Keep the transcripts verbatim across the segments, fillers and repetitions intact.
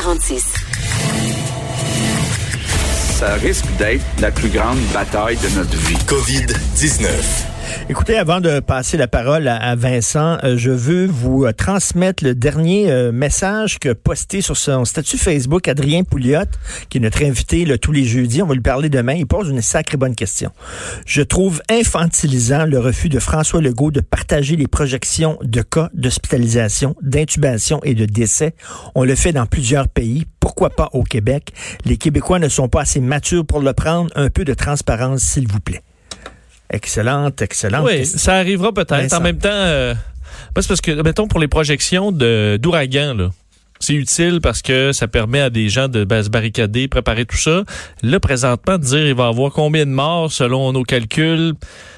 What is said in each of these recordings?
quarante-six. Ça risque d'être la plus grande bataille de notre vie. covid dix-neuf. Écoutez, avant de passer la parole à, à Vincent, euh, je veux vous euh, transmettre le dernier euh, message que posté sur son statut Facebook Adrien Pouliot, qui est notre invité là, tous les jeudis. On va lui parler demain. Il pose une sacrée bonne question. Je trouve infantilisant le refus de François Legault de partager les projections de cas d'hospitalisation, d'intubation et de décès. On le fait dans plusieurs pays. Pourquoi pas au Québec? Les Québécois ne sont pas assez matures pour le prendre. Un peu de transparence, s'il vous plaît. Excellente, excellente. Oui, ça arrivera peut-être. Vincent. En même temps, euh, c'est parce que, mettons, pour les projections de, d'ouragan, là, c'est utile parce que ça permet à des gens de ben, se barricader, préparer tout ça. Là, présentement, de dire il va y avoir combien de morts selon nos calculs,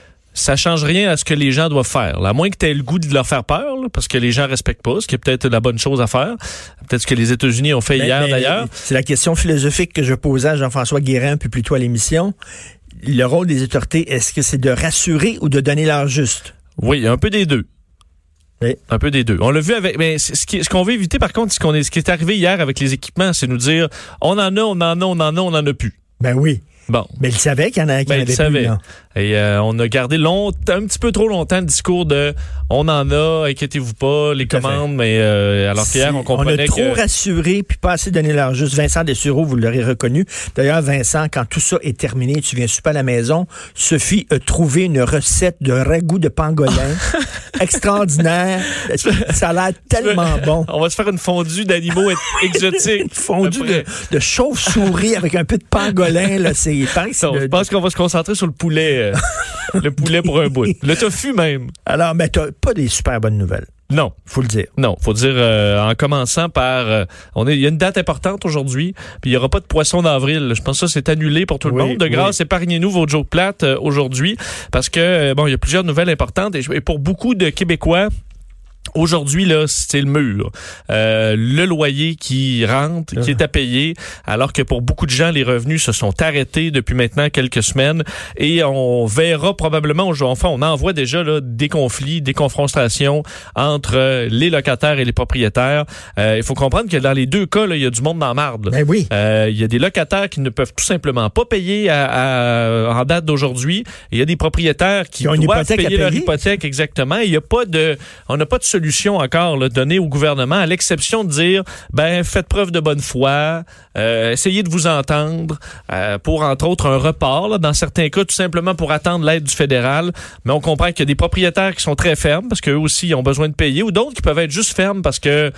ça change rien à ce que les gens doivent faire. Là, à moins que tu aies le goût de leur faire peur, là, parce que les gens respectent pas, ce qui est peut-être la bonne chose à faire. Peut-être ce que les États-Unis ont fait ben, hier, ben, d'ailleurs. C'est la question philosophique que je posais à Jean-François Guérin, puis plutôt à l'émission. Le rôle des autorités, est-ce que c'est de rassurer ou de donner l'heure juste? Oui, un peu des deux. Oui. Un peu des deux. On l'a vu avec, mais ce, qui, ce qu'on veut éviter, par contre, ce, qu'on est, ce qui est arrivé hier avec les équipements, c'est nous dire, on en a, on en a, on en a, on en a plus. Ben oui. Bon. Mais il savait qu'il y en, a, qu'il ben, y en avait il savait. plus. Là. Et euh, on a gardé longtemps, un petit peu trop longtemps le discours de on en a, inquiétez-vous pas, les Tout commandes, mais euh, alors qu'hier, on comprenait que... On a trop que... rassuré puis pas assez donné l'heure juste. Vincent Dessureau, vous l'aurez reconnu. D'ailleurs, Vincent, quand tout ça est terminé, tu viens super à la maison, Sophie a trouvé une recette de ragoût de pangolin extraordinaire. Ça a l'air tellement bon. On va se faire une fondue d'animaux exotiques. Une fondue de, de chauve-souris avec un peu de pangolin. Là, c'est, c'est non, de, je pense qu'on va se concentrer sur le poulet. Euh, le poulet pour un bout. Le tofu même. Alors, mais t'as pas des super bonnes nouvelles. Non. Faut le dire. Non, faut dire euh, en commençant par euh, on est il y a une date importante aujourd'hui, puis il y aura pas de poisson d'avril. Je pense que ça c'est annulé pour tout le oui, monde. De grâce, oui. Épargnez-nous vos jokes plates euh, aujourd'hui parce que euh, bon, il y a plusieurs nouvelles importantes et, et pour beaucoup de Québécois aujourd'hui, là, c'est le mur. Euh, le loyer qui rentre, qui est à payer, alors que pour beaucoup de gens, les revenus se sont arrêtés depuis maintenant quelques semaines. Et on verra probablement, enfin, on en voit déjà là, des conflits, des confrontations entre euh, les locataires et les propriétaires. Euh, il faut comprendre que dans les deux cas, il y a du monde dans la marde. Ben oui. Euh, il y a des locataires qui ne peuvent tout simplement pas payer à, à, en date d'aujourd'hui. Il y a des propriétaires qui, qui doivent payer, payer leur hypothèque, exactement. Il y a pas de, on n'a pas de solution encore là, donnée au gouvernement, à l'exception de dire, ben faites preuve de bonne foi, euh, essayez de vous entendre euh, pour, entre autres, un report, là, dans certains cas, tout simplement pour attendre l'aide du fédéral. Mais on comprend qu'il y a des propriétaires qui sont très fermes parce qu'eux aussi ils ont besoin de payer, ou d'autres qui peuvent être juste fermes parce que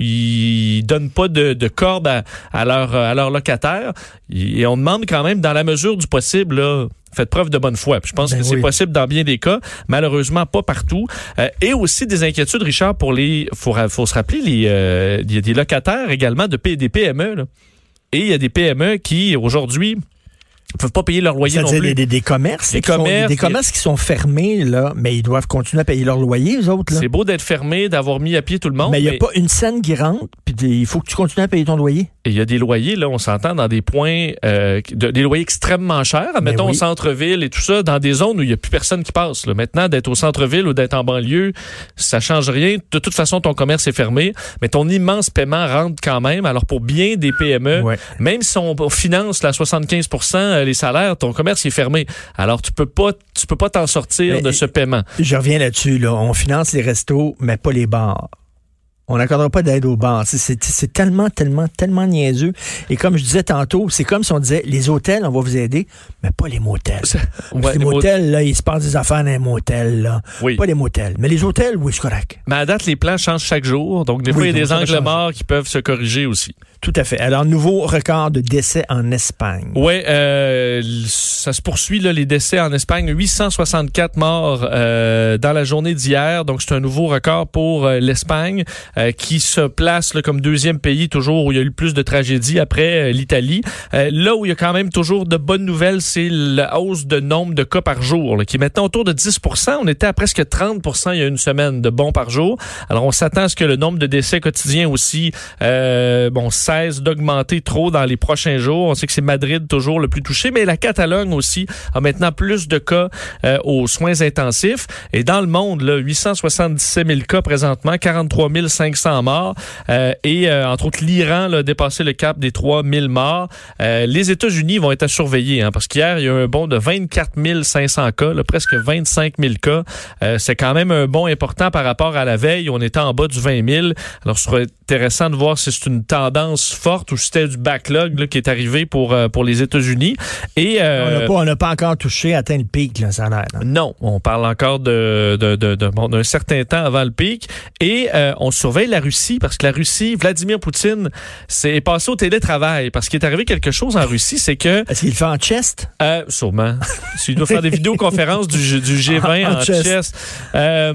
ils donnent pas de, de corde à, à leurs à leurs locataires. Et on demande quand même, dans la mesure du possible, là, faites preuve de bonne foi. Puis je pense ben que oui. c'est possible dans bien des cas, malheureusement pas partout. Euh, et aussi des inquiétudes, Richard, pour les... Faut, faut se rappeler, il euh, y a des locataires également de P, des P M E. Là. Et il y a des P M E qui, aujourd'hui... Ils peuvent pas payer leur loyer non plus. Des, des, des commerces, des, qui commerces sont, des commerces qui sont fermés, là, mais ils doivent continuer à payer leur loyer, eux autres. Là. C'est beau d'être fermé, d'avoir mis à pied tout le monde. Mais il n'y a mais... pas une scène qui rentre, puis il faut que tu continues à payer ton loyer. Et il y a des loyers, là, on s'entend dans des points, euh, de, des loyers extrêmement chers, admettons oui. au centre-ville et tout ça, dans des zones où il n'y a plus personne qui passe. Là. Maintenant, d'être au centre-ville ou d'être en banlieue, ça change rien. De toute façon, ton commerce est fermé, mais ton immense paiement rentre quand même. Alors, pour bien des P M E, ouais. même si on finance la soixante-quinze pour cent les salaires, ton commerce est fermé. Alors, tu peux pas, tu peux pas t'en sortir mais, de ce paiement. Je reviens là-dessus, là. On finance les restos, mais pas les bars. On n'accordera pas d'aide aux bars. C'est, c'est, c'est tellement, tellement, tellement niaiseux. Et comme je disais tantôt, c'est comme si on disait, les hôtels, on va vous aider, mais pas les motels. Ouais, les, les motels, mot... là, il se passe des affaires dans les motels, là. Oui. Pas les motels. Mais les hôtels, oui, c'est correct. Mais à date, les plans changent chaque jour. Donc, des oui, fois, il y a des angles morts qui peuvent se corriger aussi. Tout à fait. Alors, nouveau record de décès en Espagne. Oui, euh, ça se poursuit, là, les décès en Espagne. huit cent soixante-quatre morts euh, dans la journée d'hier. Donc, c'est un nouveau record pour euh, l'Espagne euh, qui se place là, comme deuxième pays toujours où il y a eu le plus de tragédies après euh, l'Italie. Euh, là où il y a quand même toujours de bonnes nouvelles, c'est la hausse de nombre de cas par jour là, qui est maintenant autour de dix pour cent. On était à presque trente pour cent il y a une semaine de bons par jour. Alors, on s'attend à ce que le nombre de décès quotidiens aussi, euh, bon, cesse d'augmenter trop dans les prochains jours. On sait que c'est Madrid toujours le plus touché, mais la Catalogne aussi a maintenant plus de cas euh, aux soins intensifs. Et dans le monde, là, huit cent soixante-dix-sept mille cas présentement, quarante-trois mille cinq cinq cents morts. Euh, et euh, entre autres, l'Iran là, a dépassé le cap des trois mille morts. Euh, les États-Unis vont être à surveiller, hein, parce qu'hier, il y a eu un bond de vingt-quatre mille cinq cents cas, là, presque vingt-cinq mille cas. Euh, c'est quand même un bond important par rapport à la veille. On était en bas du vingt mille. Alors, ce serait intéressant de voir si c'est une tendance forte ou si c'était du backlog là, qui est arrivé pour, euh, pour les États-Unis. Et, euh, on n'a pas, pas encore touché, atteint le pic, là, ça a l'air. Hein? Non, on parle encore de, de, de, de bon, d'un certain temps avant le pic. Et euh, on surveille la Russie parce que la Russie, Vladimir Poutine, c'est passé au télétravail parce qu'il est arrivé quelque chose en Russie, c'est que... Est-ce qu'il le fait en chest? Euh, sûrement. Il doit faire des vidéoconférences du, du G vingt en, en chest. chest. Euh,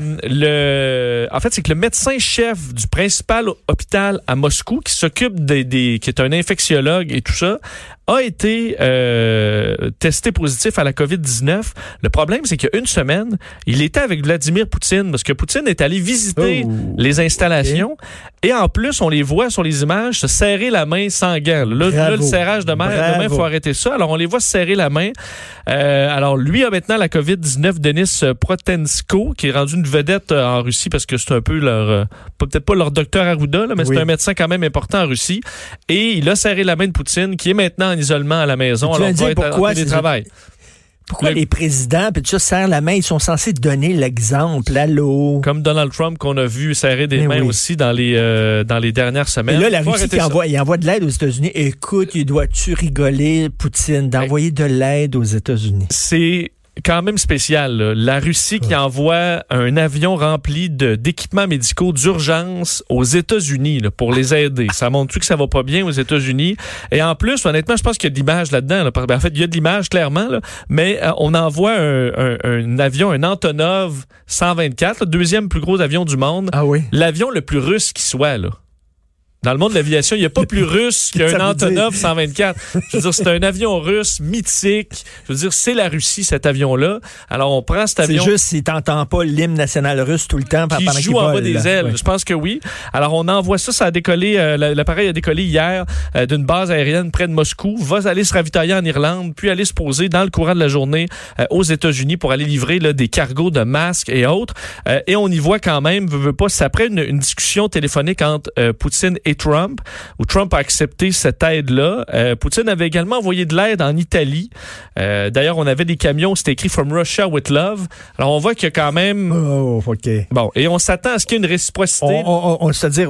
le, en fait, c'est que le médecin-chef du principal hôpital à Moscou, qui s'occupe des, des... qui est un infectiologue et tout ça, a été euh, testé positif à la covid dix-neuf. Le problème, c'est qu'il y a une semaine, il était avec Vladimir Poutine, parce que Poutine est allé visiter oh, les installations, okay. Et en plus, on les voit sur les images se serrer la main sans gants. Là, là le serrage de main, demain, il faut arrêter ça. Alors, on les voit se serrer la main. Euh, alors, lui a maintenant la covid dix-neuf, Denis Protensko, qui est rendu une vedette en Russie, parce que c'est un peu leur, euh, peut-être pas leur docteur Arruda, là, mais oui. C'est un médecin quand même important en Russie. Et il a serré la main de Poutine, qui est maintenant en isolement à la maison. Tu alors, dire pourquoi en télétravail. Pourquoi le... les présidents, puis tout ça, serrent la main, ils sont censés donner l'exemple, allô? Comme Donald Trump, qu'on a vu serrer des mais mains oui. aussi dans les, euh, dans les dernières semaines. Et là, la Russie qui envoie, il envoie de l'aide aux États-Unis. Écoute, il doit-tu rigoler, Poutine, d'envoyer de l'aide aux États-Unis? C'est... quand même spécial, là. La Russie qui envoie un avion rempli de, d'équipements médicaux d'urgence aux États-Unis là, pour les aider. Ça montre-tu que ça va pas bien aux États-Unis? Et en plus, honnêtement, je pense qu'il y a de l'image là-dedans. Là. En fait, il y a de l'image, clairement, là. Mais euh, on envoie un, un, un avion, un Antonov cent vingt-quatre, le deuxième plus gros avion du monde. Ah oui? L'avion le plus russe qui soit, là. Dans le monde de l'aviation, il n'y a pas plus russe qu'un Antonov cent vingt-quatre. Je veux dire, c'est un avion russe mythique. Je veux dire, c'est la Russie, cet avion-là. Alors, on prend cet avion... C'est juste s'il t'entend pas l'hymne national russe tout le temps qui pendant qu'il joue en vole, bas des ailes. Ouais. Je pense que oui. Alors, on envoie ça. Ça a décollé... Euh, l'appareil a décollé hier euh, d'une base aérienne près de Moscou. Va aller se ravitailler en Irlande, puis aller se poser dans le courant de la journée euh, aux États-Unis pour aller livrer là, des cargos de masques et autres. Euh, et on y voit quand même, veut, veut pas, c'est après une, une discussion téléphonique entre euh, Poutine et Trump, où Trump a accepté cette aide-là. Euh, Poutine avait également envoyé de l'aide en Italie. Euh, d'ailleurs, on avait des camions, c'était écrit « From Russia with Love ». Alors, on voit qu'il y a quand même... Oh, OK. Bon, et on s'attend à ce qu'il y ait une réciprocité. On, on, on, c'est-à-dire...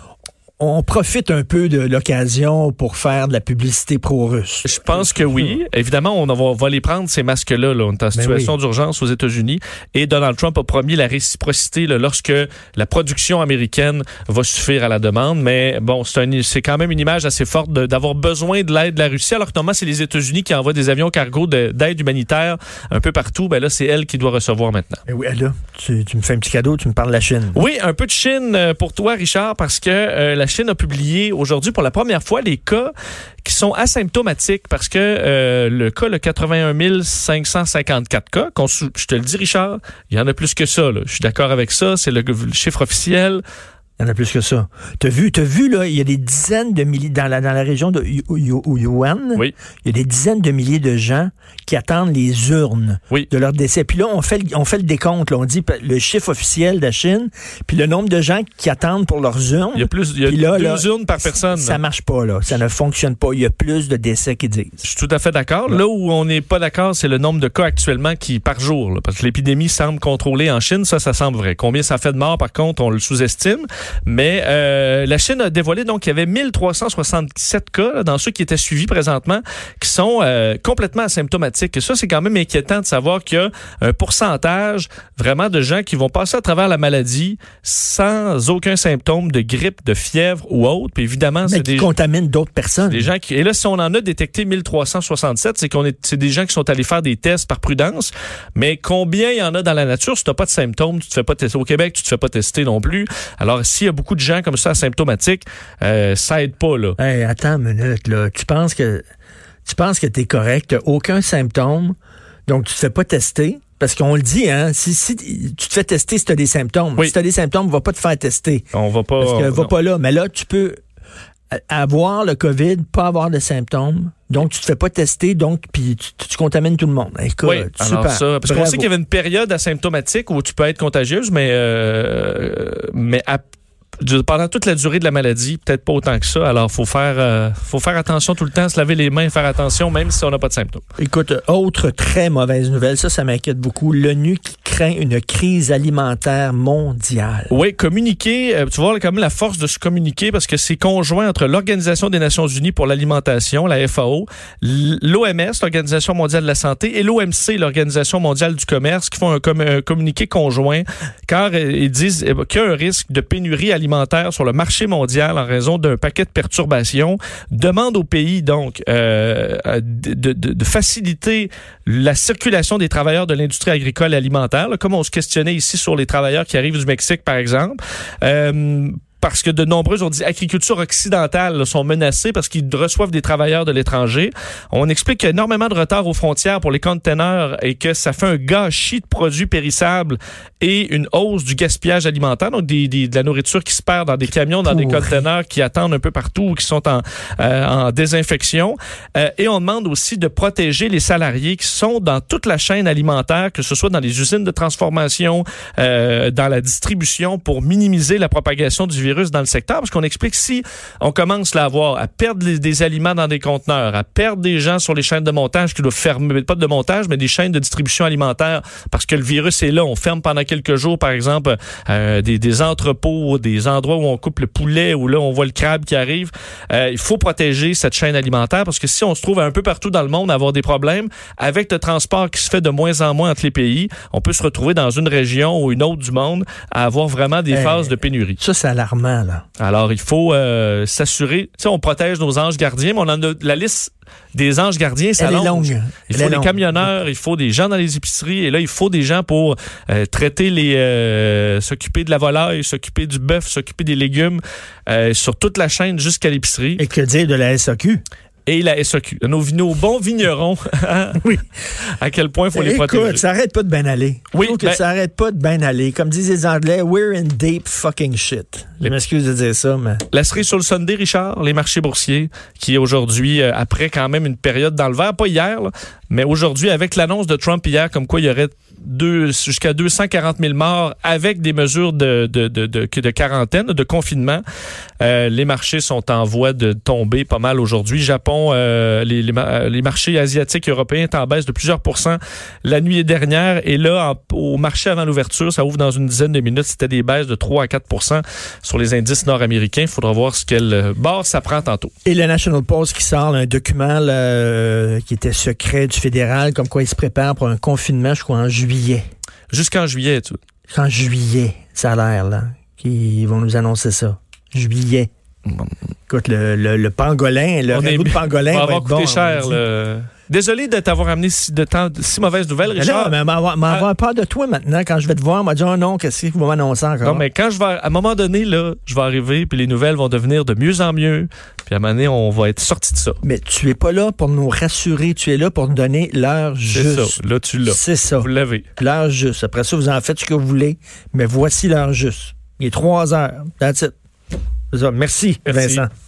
On profite un peu de l'occasion pour faire de la publicité pro-russe. Je pense que oui. Évidemment, on va, on va les prendre, ces masques-là. Là. On est en situation oui. d'urgence aux États-Unis. Et Donald Trump a promis la réciprocité là, lorsque la production américaine va suffire à la demande. Mais bon, c'est, un, c'est quand même une image assez forte de, d'avoir besoin de l'aide de la Russie. Alors que normalement, c'est les États-Unis qui envoient des avions cargo de, d'aide humanitaire un peu partout. Ben là, c'est elle qui doit recevoir maintenant. Mais oui, là, tu, tu me fais un petit cadeau, tu me parles de la Chine. Oui, un peu de Chine pour toi, Richard, parce que euh, la Chine a publié aujourd'hui pour la première fois les cas qui sont asymptomatiques parce que euh, le cas, le quatre-vingt-un mille cinq cent cinquante-quatre cas, qu'on, je te le dis, Richard, il y en a plus que ça. Là. Je suis d'accord avec ça, c'est le, le chiffre officiel. Il y en a plus que ça. T'as vu, t'as vu, là, il y a des dizaines de milliers, dans la, dans la région de Yuan, oui. Il y a des dizaines de milliers de gens qui attendent les urnes oui. de leur décès. Puis là, on fait, on fait le décompte, là. On dit le chiffre officiel de la Chine, puis le nombre de gens qui attendent pour leurs urnes. Il y a plus, il y a là, deux là, urnes par personne. Ça là. marche pas, là. Ça ne fonctionne pas. Il y a plus de décès qu'ils disent. Je suis tout à fait d'accord. Là, là où on n'est pas d'accord, c'est le nombre de cas actuellement qui, par jour, là, parce que l'épidémie semble contrôlée en Chine. Ça, ça semble vrai. Combien ça fait de morts, par contre, on le sous-estime. Mais, euh, Euh, la Chine a dévoilé donc qu'il y avait mille trois cent soixante-sept cas là, dans ceux qui étaient suivis présentement qui sont euh, complètement asymptomatiques. Et ça, c'est quand même inquiétant de savoir qu'il y a un pourcentage vraiment de gens qui vont passer à travers la maladie sans aucun symptôme de grippe, de fièvre ou autre. Puis évidemment, mais c'est qui des contaminent d'autres personnes. Des gens qui, et là, si on en a détecté mille trois cent soixante-sept, c'est qu'on est, c'est des gens qui sont allés faire des tests par prudence. Mais combien il y en a dans la nature si tu n'as pas de symptômes, tu te fais pas tester. Au Québec, tu te fais pas tester non plus. Alors, s'il y a beaucoup de gens comme ça asymptomatique, euh, ça aide pas, là. Hey, attends une minute, là. Tu penses que tu penses que t'es correct, t'as aucun symptôme, donc tu te fais pas tester? Parce qu'on le dit, hein, si, si tu te fais tester si t'as des symptômes. Oui. Si t'as des symptômes, va pas te faire tester. On va pas. Parce que on, va non. pas là. Mais là, tu peux avoir le COVID, pas avoir de symptômes. Donc, tu te fais pas tester, donc, puis tu, tu contamines tout le monde. Écoute, oui, super. Alors ça, parce Bravo. qu'on sait qu'il y avait une période asymptomatique où tu peux être contagieuse, mais, euh, mais à pendant toute la durée de la maladie, peut-être pas autant que ça. Alors, faut faire, euh, faut faire attention tout le temps, se laver les mains, faire attention, même si on n'a pas de symptômes. Écoute, autre très mauvaise nouvelle, ça, ça m'inquiète beaucoup. L'ONU qui craint une crise alimentaire mondiale. Oui, communiquer, euh, tu vois, quand même la force de se communiquer parce que c'est conjoint entre l'Organisation des Nations Unies pour l'alimentation, la F A O, l'O M S, l'Organisation mondiale de la santé, et l'O M C, l'Organisation mondiale du commerce, qui font un, com- un communiqué conjoint, car euh, ils disent euh, qu'il y a un risque de pénurie alimentaire sur le marché mondial en raison d'un paquet de perturbations. Demande aux pays, donc, euh, de, de, de faciliter la circulation des travailleurs de l'industrie agricole et alimentaire, là, comme on se questionnait ici sur les travailleurs qui arrivent du Mexique, par exemple. Euh, parce que de nombreuses, on dit, agricultures occidentales là, sont menacées parce qu'ils reçoivent des travailleurs de l'étranger. On explique qu'il y a énormément de retard aux frontières pour les conteneurs et que ça fait un gâchis de produits périssables et une hausse du gaspillage alimentaire, donc des, des, de la nourriture qui se perd dans des camions, dans Pourri. des conteneurs qui attendent un peu partout ou qui sont en, euh, en désinfection. Euh, et on demande aussi de protéger les salariés qui sont dans toute la chaîne alimentaire, que ce soit dans les usines de transformation, euh, dans la distribution, pour minimiser la propagation du virus virus dans le secteur, parce qu'on explique si on commence là à avoir à perdre les, des aliments dans des conteneurs, à perdre des gens sur les chaînes de montage qui doivent fermer, pas de montage, mais des chaînes de distribution alimentaire, parce que le virus est là, on ferme pendant quelques jours, par exemple, euh, des, des entrepôts, des endroits où on coupe le poulet, où là on voit le crabe qui arrive. Euh, il faut protéger cette chaîne alimentaire, parce que si on se trouve un peu partout dans le monde à avoir des problèmes, avec le transport qui se fait de moins en moins entre les pays, on peut se retrouver dans une région ou une autre du monde à avoir vraiment des hey, phases de pénurie. Ça, c'est alarmant. Là. Alors, il faut euh, s'assurer. Tu sais, on protège nos anges gardiens, mais on en a la liste des anges gardiens, ça longe. Il faut des camionneurs, il faut des gens dans les épiceries, et là, il faut des gens pour euh, traiter les, euh, s'occuper de la volaille, s'occuper du bœuf, s'occuper des légumes, euh, sur toute la chaîne jusqu'à l'épicerie. Et que dire de la S A Q? Et la S A Q. Nos, nos bons vignerons. Oui. À quel point il faut les Écoute, protéger. Écoute, ça arrête pas de bien aller. Oui. Je trouve ben, que ça arrête pas de bien aller. Comme disent les Anglais, we're in deep fucking shit. Je m'excuse de dire ça, mais... La cerise sur le Sunday, Richard, les marchés boursiers, qui aujourd'hui, euh, après quand même une période dans le vert, pas hier, là, mais aujourd'hui, avec l'annonce de Trump hier, comme quoi il y aurait deux, jusqu'à deux cent quarante mille morts avec des mesures de, de, de, de, de quarantaine, de confinement, euh, les marchés sont en voie de tomber pas mal aujourd'hui. Japon, euh, les, les, les marchés asiatiques et européens sont en baisse de plusieurs pourcents la nuit dernière. Et là, en, au marché avant l'ouverture, ça ouvre dans une dizaine de minutes, c'était des baisses de trois à quatre pourcents sur les indices nord-américains. Il faudra voir ce quelle barre ça prend tantôt. Et le National Post qui sort là, un document là, euh, qui était secret du fédéral, comme quoi il se prépare pour un confinement, je crois, en juillet. Jusqu'en juillet, tu vois. En juillet, ça a l'air, là, qu'ils vont nous annoncer ça. Juillet. Bon. Écoute, le, le, le pangolin, le ragoût de pangolin va, va avoir être coûté bon, cher. Le... Désolé de t'avoir amené si, de temps, si mauvaise nouvelle, Richard. Non, mais m'avoir, m'avoir ah. peur de toi maintenant. Quand je vais te voir, on m'a dit, oh non, qu'est-ce que vous m'annoncez encore? Non, mais quand je vais, à un moment donné, là, je vais arriver, puis les nouvelles vont devenir de mieux en mieux, puis à un moment donné, on va être sorti de ça. Mais tu es pas là pour nous rassurer, tu es là pour nous donner l'heure juste. C'est ça, là, tu l'as. C'est ça. Vous l'avez. L'heure juste. Après ça, vous en faites ce que vous voulez, mais voici l'heure juste. Il est trois heures. That's it. C'est ça. Merci, Merci. Vincent.